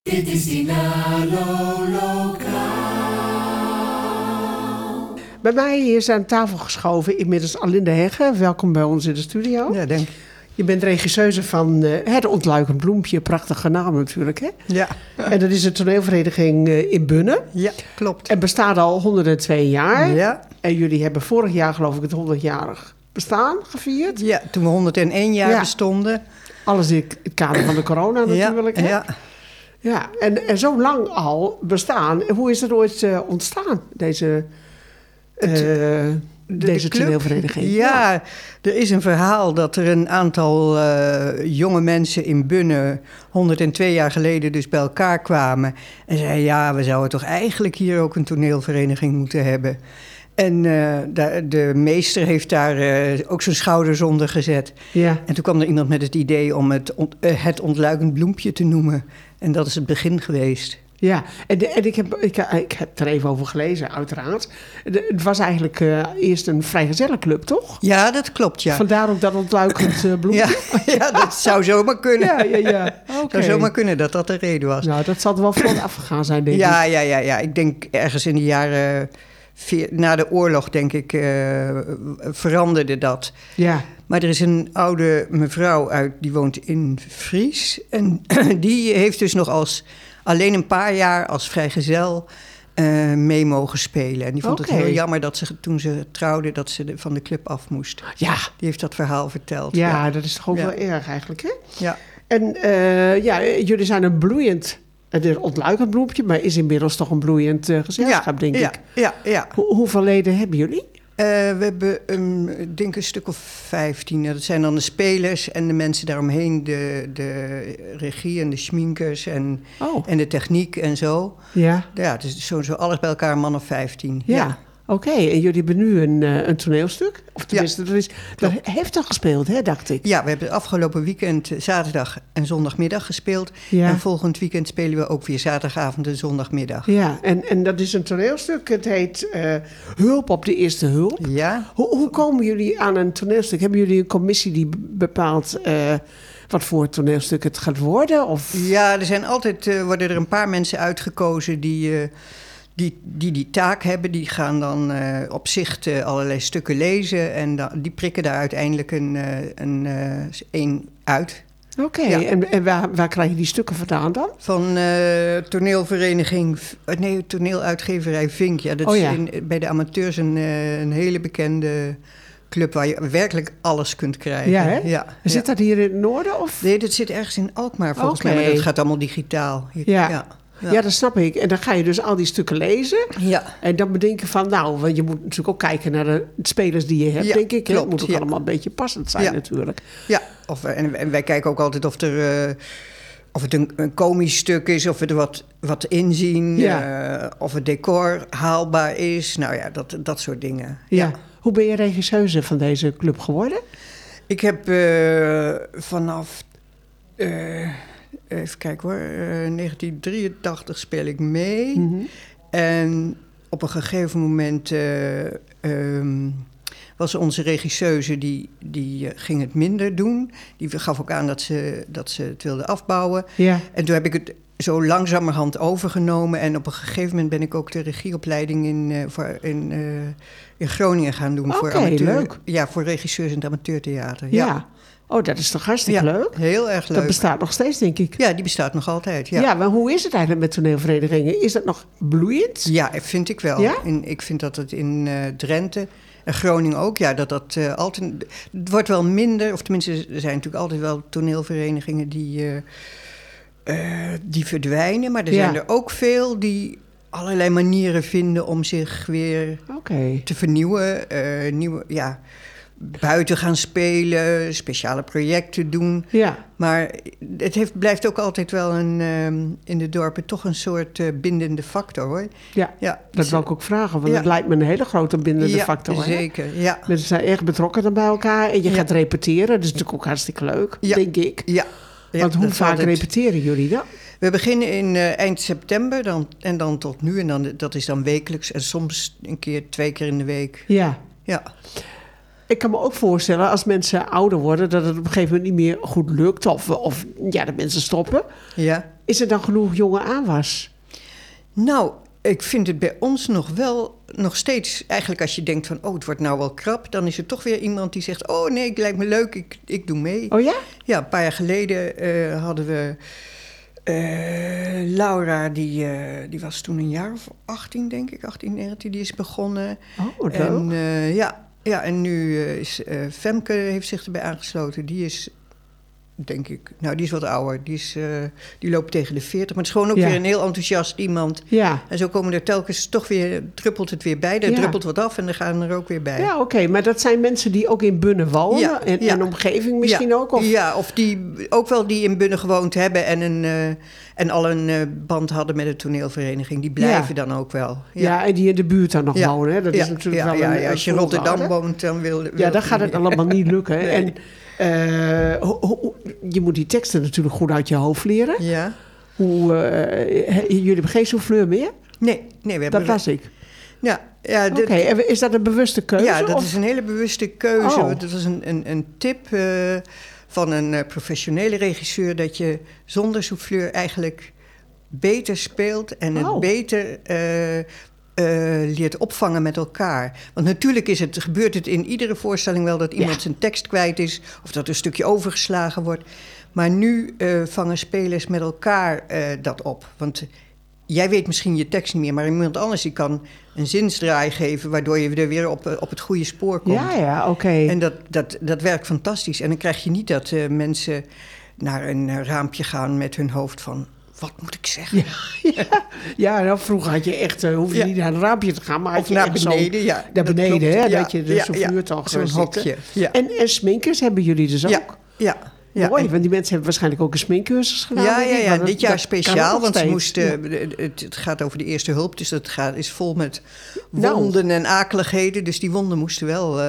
Dit is Dinalo Lokaal. Bij mij is aan tafel geschoven inmiddels Alinde Hegge. Welkom bij ons in de studio. Ja, denk. Je bent regisseuse van Het Ontluikend Bloempje. Prachtige naam natuurlijk, hè? Ja. En dat is een toneelvereniging in Bunnen. Ja, klopt. En bestaat al 102 jaar. Ja. En jullie hebben vorig jaar geloof ik het 100-jarig bestaan gevierd. Ja, toen we 101 jaar bestonden. Alles in het kader van de corona natuurlijk, hè? Ja. Ja, en zo lang al bestaan. Hoe is het ooit ontstaan, deze toneelvereniging? Ja, er is een verhaal dat er een aantal jonge mensen in Bunnen 102 jaar geleden dus bij elkaar kwamen. En zeiden, ja, we zouden toch eigenlijk hier ook een toneelvereniging moeten hebben. En de meester heeft daar ook zijn schouders onder gezet. Ja. En toen kwam er iemand met het idee om het Ontluikend Bloempje te noemen. En dat is het begin geweest. Ja, en ik heb er even over gelezen, uiteraard. Het was eigenlijk eerst een vrijgezellenclub, toch? Ja, dat klopt, ja. Vandaar ook dat Ontluikend Bloempje? Ja, dat zou zomaar kunnen. Ja. Het zou zomaar kunnen dat dat de reden was. Nou, dat zal er wel vooraf afgegaan zijn, denk ik. Ja. Ik denk ergens in de jaren... na de oorlog, denk ik, veranderde dat. Ja. Maar er is een oude mevrouw die woont in Fries. En die heeft dus nog alleen een paar jaar als vrijgezel mee mogen spelen. En die vond het heel jammer dat toen ze trouwde, dat ze van de club af moest. Ja. Die heeft dat verhaal verteld. Ja, dat is toch ook wel erg eigenlijk, hè? Ja. En jullie zijn een bloeiend... Het is een ontluikend bloempje, maar is inmiddels toch een bloeiend gezelschap, denk ik. Ja. Hoeveel leden hebben jullie? We hebben denk een stuk of 15. Dat zijn dan de spelers en de mensen daaromheen. De regie en de schminkers en de techniek en zo. Ja, dus zo alles bij elkaar een man of 15. Ja. Oké, en jullie hebben nu een toneelstuk? Of tenminste, dat heeft al gespeeld, hè, dacht ik. Ja, we hebben afgelopen weekend zaterdag en zondagmiddag gespeeld. Ja. En volgend weekend spelen we ook weer zaterdagavond en zondagmiddag. Ja, en dat is een toneelstuk. Het heet Hulp op de Eerste Hulp. Ja. Hoe komen jullie aan een toneelstuk? Hebben jullie een commissie die bepaalt... wat voor toneelstuk het gaat worden? Of? Ja, worden er een paar mensen uitgekozen die taak hebben. Die gaan dan op zicht allerlei stukken lezen. En die prikken daar uiteindelijk een uit. Oké, ja. En waar krijg je die stukken vandaan dan? Van toneeluitgeverij Vink. Ja, dat is bij de amateurs een hele bekende club waar je werkelijk alles kunt krijgen. Ja, hè? Ja. Zit dat hier in het noorden? Of? Nee, dat zit ergens in Alkmaar volgens mij. Maar dat gaat allemaal digitaal. Ja, dat snap ik. En dan ga je dus al die stukken lezen. Ja. En dan bedenken van, want je moet natuurlijk ook kijken naar de spelers die je hebt, denk ik. Klopt, het moet ook allemaal een beetje passend zijn natuurlijk. Ja, en wij kijken ook altijd of het een komisch stuk is, of we er wat inzien, of het decor haalbaar is. Nou ja, dat soort dingen. Ja. Hoe ben je regisseuse van deze club geworden? Ik heb vanaf... even kijken hoor. 1983 speel ik mee. Mm-hmm. En op een gegeven moment was onze regisseuse... die ging het minder doen. Die gaf ook aan dat ze het wilde afbouwen. Ja. En toen heb ik het zo langzamerhand overgenomen. En op een gegeven moment ben ik ook de regieopleiding in Groningen gaan doen. Leuk. Ja, voor regisseurs in het amateurtheater. Ja. Oh, dat is toch hartstikke leuk? Heel erg leuk. Dat bestaat nog steeds, denk ik. Ja, die bestaat nog altijd, Ja, maar hoe is het eigenlijk met toneelverenigingen? Is dat nog bloeiend? Ja, vind ik wel. Ja? Ik vind dat het in Drenthe en Groningen ook, dat altijd... Het wordt wel minder, of tenminste, er zijn natuurlijk altijd wel toneelverenigingen die verdwijnen. Maar er zijn er ook veel die allerlei manieren vinden om zich weer te vernieuwen. Buiten gaan spelen, speciale projecten doen. Ja. Maar het blijft ook altijd wel in de dorpen toch een soort bindende factor, hoor. Ja, dat wil ik ook vragen, want het lijkt me een hele grote bindende factor. Zeker, ja. Mensen zijn erg betrokken dan bij elkaar en je gaat repeteren. Dat is natuurlijk ook hartstikke leuk, denk ik. Ja. Want hoe vaak repeteren jullie dan? We beginnen in eind september en dan tot nu. En dat is dan wekelijks en soms 2 keer in de week. Ja. Ik kan me ook voorstellen, als mensen ouder worden, dat het op een gegeven moment niet meer goed lukt. Of dat mensen stoppen. Ja. Is er dan genoeg jonge aanwas? Nou, ik vind het bij ons nog steeds... Eigenlijk als je denkt van, het wordt nou wel krap... dan is er toch weer iemand die zegt... oh nee, het lijkt me leuk, ik doe mee. Oh ja? Ja, een paar jaar geleden hadden we... Laura, die was toen een jaar of 18, denk ik. 18, 19, die is begonnen. Oh, wat leuk. En nu is Femke heeft zich erbij aangesloten. Die is... denk ik. Nou, die is wat ouder. Die loopt tegen de 40. Maar het is gewoon ook weer een heel enthousiast iemand. Ja. En zo komen er telkens toch weer... druppelt het weer bij. Er druppelt wat af en er gaan er ook weer bij. Ja, oké. Maar dat zijn mensen die ook in Bunnen wonen? En omgeving misschien ook? Of? Ja, of die ook wel die in Bunnen gewoond hebben... en al een band hadden met de toneelvereniging. Die blijven dan ook wel. Ja, en die in de buurt dan nog wonen. Hè? Dat is natuurlijk wel een als je in Rotterdam woont, dan wil dan gaat het allemaal niet lukken. Nee. En... je moet die teksten natuurlijk goed uit je hoofd leren. Ja. Jullie hebben geen souffleur meer? Nee, we hebben... Dat las ik. Ja. Oké, is dat een bewuste keuze? Ja, dat is een hele bewuste keuze. Dat was een tip van een professionele regisseur... dat je zonder souffleur eigenlijk beter speelt... en het beter... leert opvangen met elkaar. Want natuurlijk gebeurt het in iedere voorstelling wel... dat iemand zijn tekst kwijt is... of dat er een stukje overgeslagen wordt. Maar nu vangen spelers met elkaar dat op. Want jij weet misschien je tekst niet meer... maar iemand anders die kan een zinsdraai geven... waardoor je er weer op het goede spoor komt. Ja, oké. En dat werkt fantastisch. En dan krijg je niet dat mensen naar een raampje gaan... met hun hoofd van... wat moet ik zeggen? Nou, vroeger had je echt, hoef je niet naar een raampje te gaan, maar of naar beneden, naar beneden, hè, dat je dus zo'n vuur toch zo'n hokje. Ja. En sminkers hebben jullie dus ook? Ja. Mooi, want die mensen hebben waarschijnlijk ook een sminkcursus gedaan. Ja, dit jaar speciaal, want ze moesten... Het gaat over de eerste hulp, dus dat is vol met wonden en akeligheden. Dus die wonden moesten wel...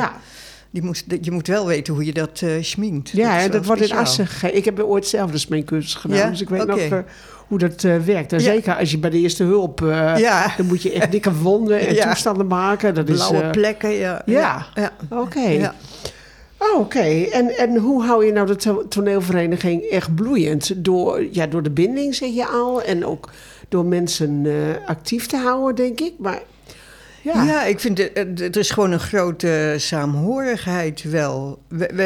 Je moet wel weten hoe je dat schminkt. Ja, en dat wordt in Assen gegeven. Ik heb ooit zelf de sminkcursus gedaan, dus ik weet nog hoe dat werkt. En zeker als je bij de eerste hulp... dan moet je echt dikke wonden en toestanden maken. Dat blauwe plekken, Oké. Ja. Oké. En hoe hou je nou de toneelvereniging echt bloeiend? Door de binding, zeg je al. En ook door mensen actief te houden, denk ik. Maar... Ja, ik vind het is gewoon een grote saamhorigheid wel.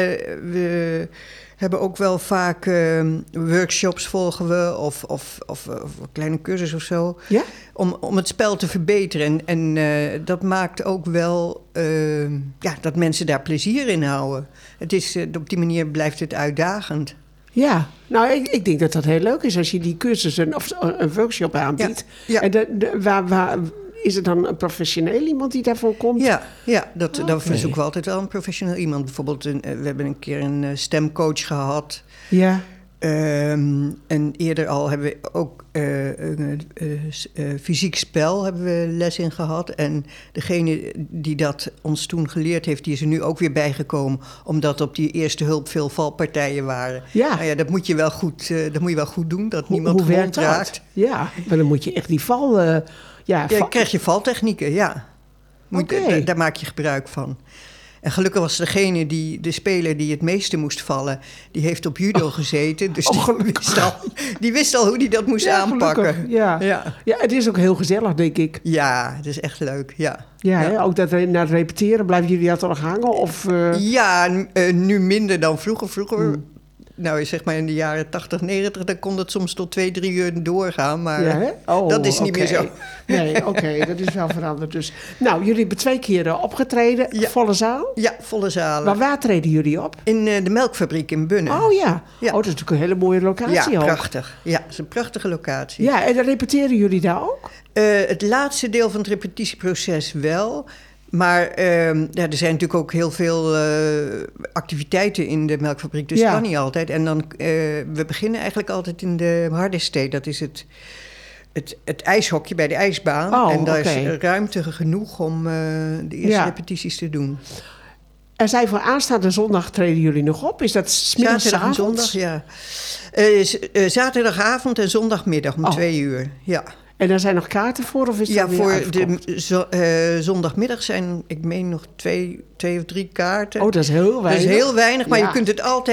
We hebben ook wel vaak workshops volgen we of kleine cursus of zo. Ja? Om het spel te verbeteren. En dat maakt ook wel dat mensen daar plezier in houden. Op die manier blijft het uitdagend. Ja, nou, ik denk dat dat heel leuk is als je die cursussen of een workshop aanbiedt. Ja. En is er dan een professioneel iemand die daarvoor komt? Ja, dat verzoeken we altijd wel een professioneel iemand. Bijvoorbeeld, we hebben een keer een stemcoach gehad. Ja. En eerder al hebben we ook fysiek spel hebben we les in gehad. En degene die dat ons toen geleerd heeft, die is er nu ook weer bijgekomen. Omdat op die eerste hulp veel valpartijen waren. Ja. Nou ja, dat moet je wel goed doen, dat niemand gewond raakt. Ja, maar dan moet je echt die val... dan krijg je valtechnieken, ja. Daar maak je gebruik van. En gelukkig was degene de speler die het meeste moest vallen... die heeft op judo gezeten. Dus die wist al hoe hij dat moest aanpakken. Ja, het is ook heel gezellig, denk ik. Ja, het is echt leuk, ja. Ook na het repeteren, blijven jullie dat nog hangen? Of, Ja, nu minder dan vroeger. Vroeger... Nou, zeg maar in de jaren 80, 90, dan kon het soms tot 2-3 uur doorgaan. Maar dat is niet meer zo. Nee, oké, dat is wel veranderd. Dus. Nou, jullie hebben 2 keer opgetreden. Ja. Volle zaal? Ja, volle zaal. Maar waar treden jullie op? In de melkfabriek in Bunnen. Oh ja. Dat is natuurlijk een hele mooie locatie. Ja, prachtig. Ja, het is een prachtige locatie. Ja, en dan repeteren jullie daar ook? Het laatste deel van het repetitieproces wel... Maar er zijn natuurlijk ook heel veel activiteiten in de melkfabriek, dus dat kan niet altijd. En dan, we beginnen eigenlijk altijd in de Hardesthee. Dat is het ijshokje bij de ijsbaan. En daar is ruimte genoeg om de eerste repetities te doen. En zijn voor aanstaande zondag treden jullie nog op? Is dat 's middags zaterdag en zondag, ja. Zaterdagavond en zondagmiddag om 2 uur, ja. En daar zijn nog kaarten voor? Of is dat weer voor de zondagmiddag zijn, ik meen nog 2 of 3 kaarten. Oh, dat is heel weinig. Dat is heel weinig, maar je kunt het altijd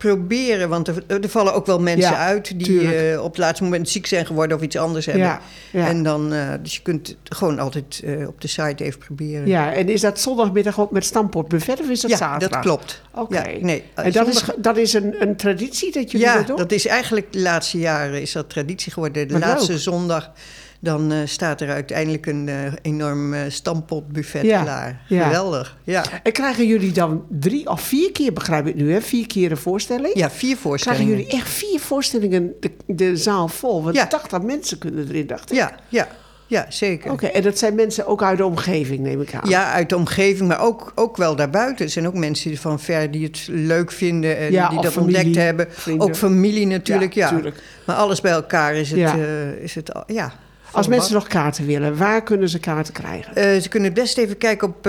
proberen, want er vallen ook wel mensen uit die op het laatste moment ziek zijn geworden of iets anders hebben. Ja, ja. En dan, dus je kunt het gewoon altijd op de site even proberen. Ja, en is dat zondagmiddag ook met stampotbuffet of is dat zaterdag? Ja, dat klopt. Oké. Ja, nee, en dat is een traditie dat jullie dat doen? Ja, dat is eigenlijk de laatste jaren is dat traditie geworden. De laatste zondag, dan staat er uiteindelijk een enorm stampotbuffet klaar. Ja. Geweldig, ja. En krijgen jullie dan 3 of 4 keer, begrijp ik nu, hè? 4 keer een voorstelling? Ja, 4 voorstellingen. Krijgen jullie echt 4 voorstellingen de zaal vol? Want 80 mensen kunnen erin, dacht ik. Ja, zeker. Oké, en dat zijn mensen ook uit de omgeving, neem ik aan? Ja, uit de omgeving, maar ook wel daarbuiten. Er zijn ook mensen van ver die het leuk vinden en die dat familie, ontdekt hebben. Vrienden. Ook familie natuurlijk, ja. Tuurlijk. Maar alles bij elkaar is het Als mensen nog kaarten willen, waar kunnen ze kaarten krijgen? Ze kunnen het best even kijken op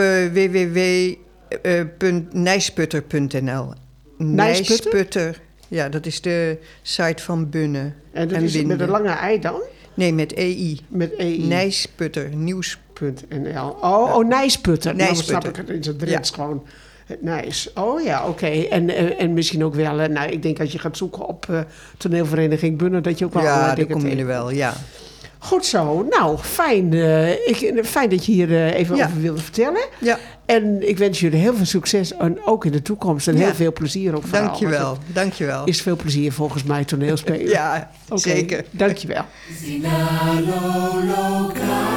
www.nijsputter.nl. Nijsputter? Ja, dat is de site van Bunne. En dat is met een lange ei dan? Nee, met EI. Met EI. Nijsputter, nieuws.nl. Oh, Nijsputter. Nou, Nijsputter. snap ik het in zijn Drents gewoon. Het Nijs. Oh ja, oké. En misschien ook wel, ik denk als je gaat zoeken op toneelvereniging Bunne, dat je ook wel ja, daar kom je er wel, ja. Goed zo. Nou, fijn. Fijn dat je hier even over wilde vertellen. Ja. En ik wens jullie heel veel succes, en ook in de toekomst. En heel veel plezier ook vooral. Dankjewel. Is veel plezier volgens mij toneelspelen. Ja, zeker. Dankjewel.